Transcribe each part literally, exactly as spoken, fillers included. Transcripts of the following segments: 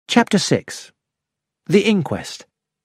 Chapter six. The Inquest.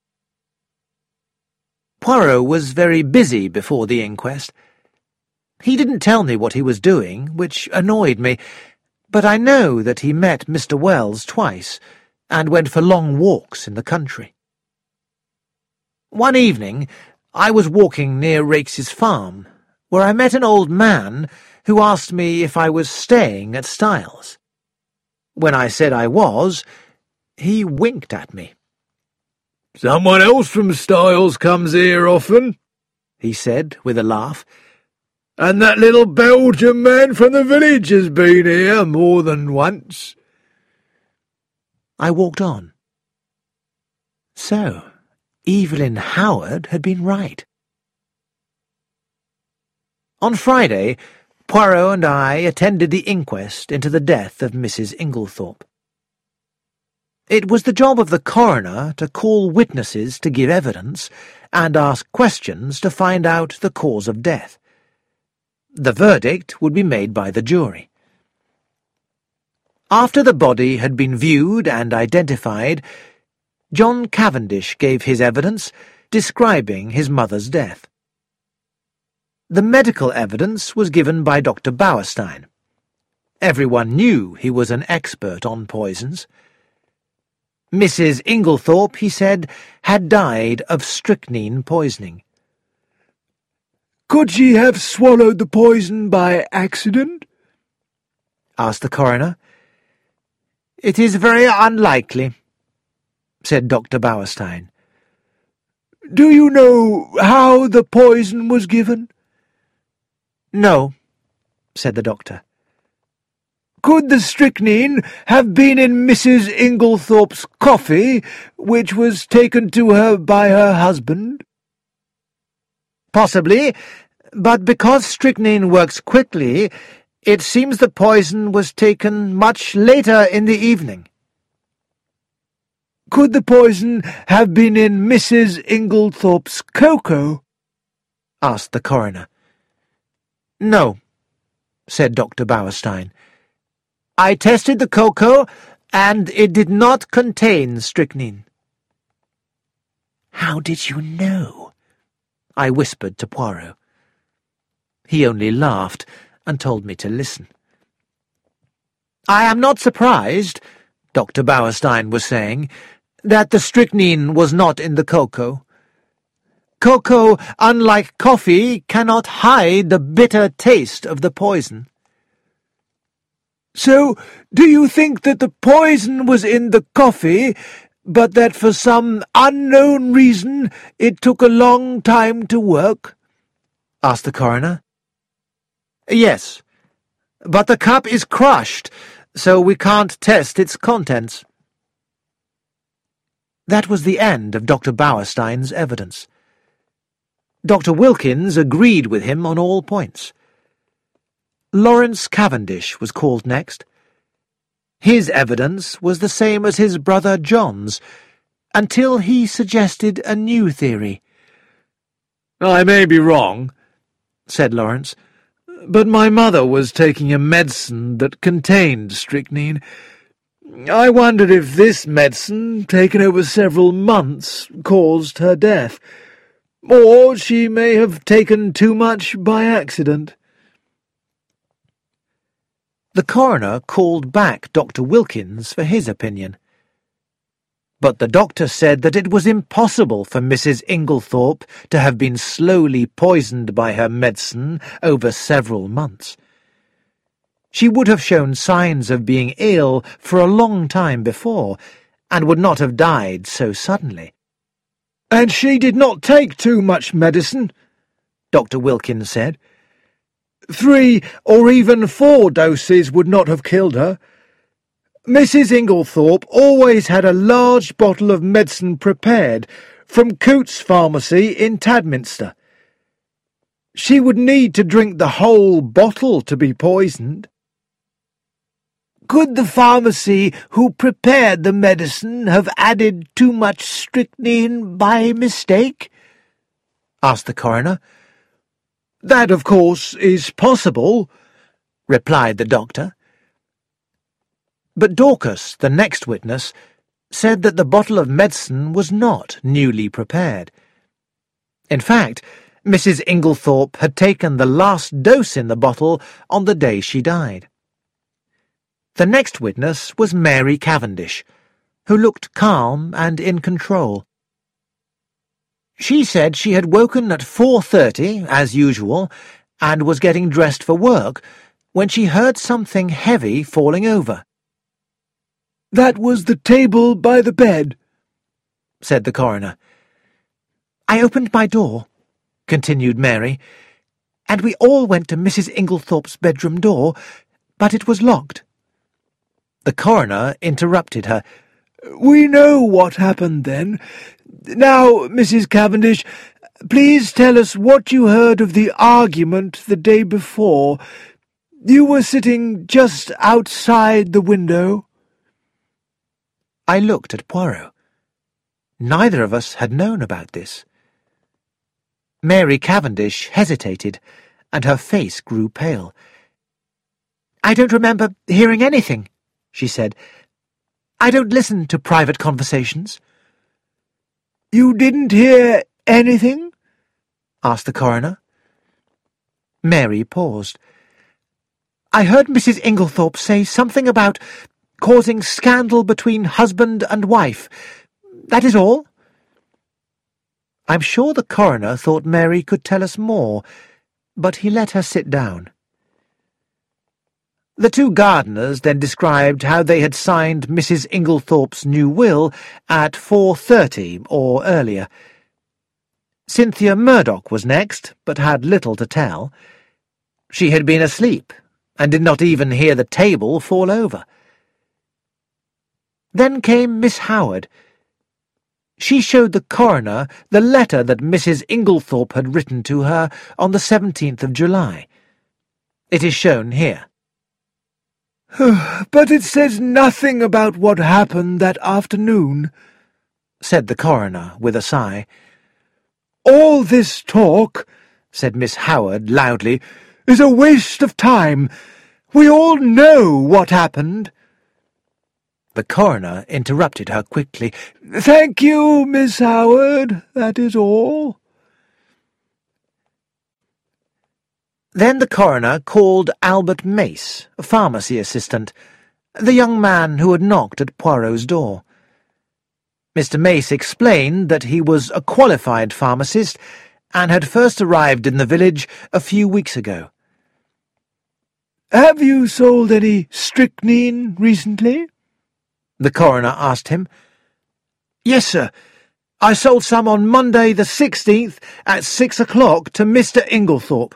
Poirot was very busy before the inquest. He didn't tell me what he was doing, which annoyed me, but I know that he met Mister Wells twice, and went for long walks in the country. One evening, I was walking near Rakes's farm, where I met an old man who asked me if I was staying at Styles. When I said I was, he winked at me. "Someone else from Styles comes here often," he said with a laugh. "And that little Belgian man from the village has been here more than once." I walked on. So, Evelyn Howard had been right. On Friday, Poirot and I attended the inquest into the death of Missus Inglethorpe. It was the job of the coroner to call witnesses to give evidence and ask questions to find out the cause of death. The verdict would be made by the jury. After the body had been viewed and identified, John Cavendish gave his evidence describing his mother's death. The medical evidence was given by Doctor Bauerstein. Everyone knew he was an expert on poisons. Missus Inglethorpe, he said, had died of strychnine poisoning. "Could she have swallowed the poison by accident?" asked the coroner. "It is very unlikely," said Doctor Bauerstein. "Do you know how the poison was given?" "No," said the doctor. "Could the strychnine have been in Missus Inglethorpe's coffee, which was taken to her by her husband?" "Possibly, but because strychnine works quickly, it seems the poison was taken much later in the evening." "Could the poison have been in Missus Inglethorpe's cocoa?" asked the coroner. "No," said Doctor Bauerstein. "I tested the cocoa, and it did not contain strychnine." "How did you know?" I whispered to Poirot. He only laughed and told me to listen. "I am not surprised," Doctor Bauerstein was saying, "that the strychnine was not in the cocoa. Cocoa, unlike coffee, cannot hide the bitter taste of the poison." "So, do you think that the poison was in the coffee, but that for some unknown reason it took a long time to work?" asked the coroner. "Yes, but the cup is crushed, so we can't test its contents." That was the end of Doctor Bauerstein's evidence. Doctor Wilkins agreed with him on all points. Lawrence Cavendish was called next. His evidence was the same as his brother John's, until he suggested a new theory. "I may be wrong," said Lawrence, "but my mother was taking a medicine that contained strychnine. I wondered if this medicine, taken over several months, caused her death, or she may have taken too much by accident." The coroner called back Doctor Wilkins for his opinion. But the doctor said that it was impossible for Missus Inglethorpe to have been slowly poisoned by her medicine over several months. She would have shown signs of being ill for a long time before, and would not have died so suddenly. "And she did not take too much medicine," Doctor Wilkins said. "Three or even four doses would not have killed her. Missus Inglethorpe always had a large bottle of medicine prepared from Coote's Pharmacy in Tadminster. She would need to drink the whole bottle to be poisoned." "Could the pharmacy who prepared the medicine have added too much strychnine by mistake?" asked the coroner. "That, of course, is possible," replied the doctor. But Dorcas, the next witness, said that the bottle of medicine was not newly prepared. In fact, Missus Inglethorpe had taken the last dose in the bottle on the day she died. The next witness was Mary Cavendish, who looked calm and in control. She said she had woken at four thirty, as usual, and was getting dressed for work, when she heard something heavy falling over. "That was the table by the bed," said the coroner. "I opened my door," continued Mary, "and we all went to Missus Inglethorpe's bedroom door, but it was locked." The coroner interrupted her. "We know what happened then. Now, Missus Cavendish, please tell us what you heard of the argument the day before. You were sitting just outside the window." I looked at Poirot. Neither of us had known about this. Mary Cavendish hesitated, and her face grew pale. "I don't remember hearing anything," she said. "I don't listen to private conversations." "You didn't hear anything?" asked the coroner. Mary paused. "I heard Missus Inglethorpe say something about causing scandal between husband and wife. That is all." I'm sure the coroner thought Mary could tell us more, but he let her sit down. The two gardeners then described how they had signed Missus Inglethorpe's new will at four thirty or earlier. Cynthia Murdoch was next, but had little to tell. She had been asleep, and did not even hear the table fall over. Then came Miss Howard. She showed the coroner the letter that Missus Inglethorpe had written to her on the seventeenth of July. It is shown here. "But it says nothing about what happened that afternoon," said the coroner with a sigh. "All this talk," said Miss Howard loudly, "is a waste of time. We all know what happened." The coroner interrupted her quickly. "Thank you, Miss Howard. That is all." Then the coroner called Albert Mace, a pharmacy assistant, the young man who had knocked at Poirot's door. Mister Mace explained that he was a qualified pharmacist and had first arrived in the village a few weeks ago. "Have you sold any strychnine recently?" the coroner asked him. "Yes, sir. I sold some on Monday the sixteenth at six o'clock to Mister Inglethorpe."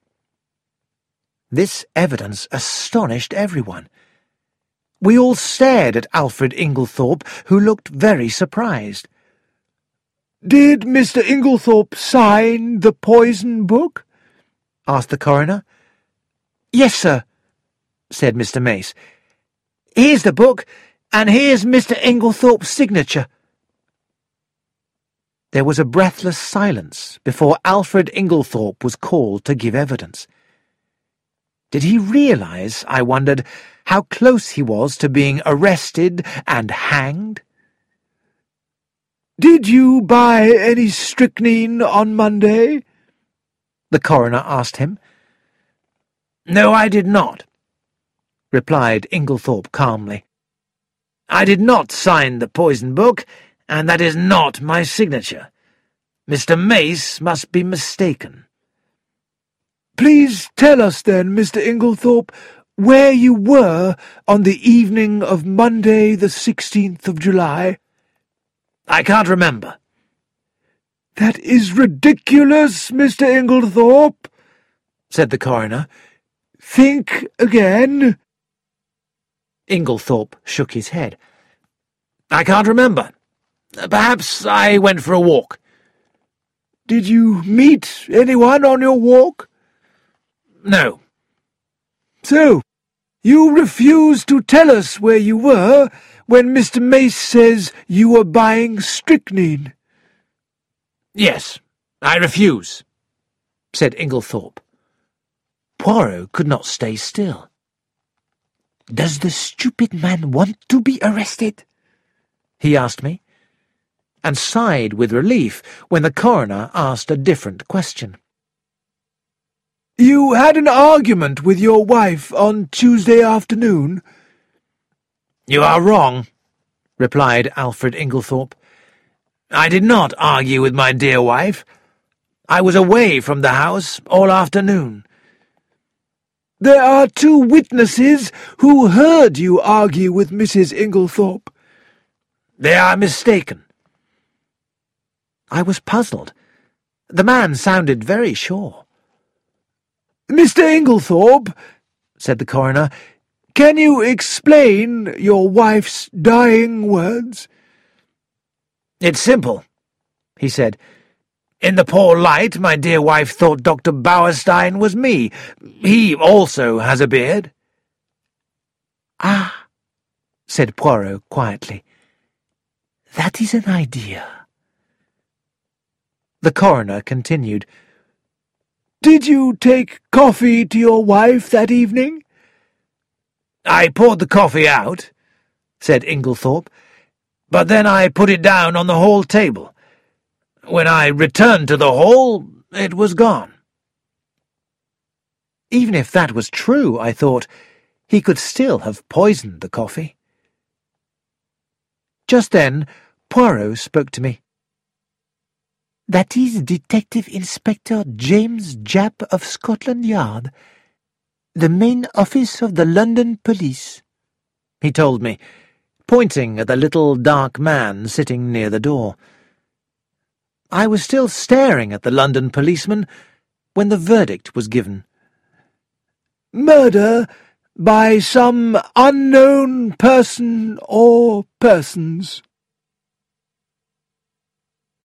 This evidence astonished everyone. We all stared at Alfred Inglethorpe, who looked very surprised. "Did Mister Inglethorpe sign the poison book?" asked the coroner. "Yes, sir," said Mister Mace. "Here's the book, and here's Mister Inglethorpe's signature." There was a breathless silence before Alfred Inglethorpe was called to give evidence. Did he realize, I wondered, how close he was to being arrested and hanged? "Did you buy any strychnine on Monday?" the coroner asked him. "No, I did not," replied Inglethorpe calmly. "I did not sign the poison book, and that is not my signature. Mister Mace must be mistaken." "Please tell us then, Mister Inglethorpe, where you were on the evening of Monday the sixteenth of July." "I can't remember." "That is ridiculous, Mister Inglethorpe," said the coroner. "Think again." Inglethorpe shook his head. "I can't remember. Perhaps I went for a walk." "Did you meet anyone on your walk?" "No." "So, you refuse to tell us where you were when Mister Mace says you were buying strychnine?" "Yes, I refuse," said Inglethorpe. Poirot could not stay still. "Does the stupid man want to be arrested?" he asked me, and sighed with relief when the coroner asked a different question. You had an argument with your wife on Tuesday afternoon? You are wrong, replied Alfred Inglethorpe. I did not argue with my dear wife. I was away from the house all afternoon. There are two witnesses who heard you argue with Missus Inglethorpe. They are mistaken. I was puzzled. The man sounded very sure. Mister Inglethorpe, said the coroner, can you explain your wife's dying words? It's simple, he said. In the poor light, my dear wife thought Doctor Bauerstein was me. He also has a beard. Ah, said Poirot quietly. That is an idea. The coroner continued. Did you take coffee to your wife that evening? I poured the coffee out, said Inglethorpe, but then I put it down on the hall table. When I returned to the hall, it was gone. Even if that was true, I thought, he could still have poisoned the coffee. Just then, Poirot spoke to me. That is Detective Inspector James Japp of Scotland Yard, the main office of the London police, he told me, pointing at the little dark man sitting near the door. I was still staring at the London policeman when the verdict was given. Murder by some unknown person or persons.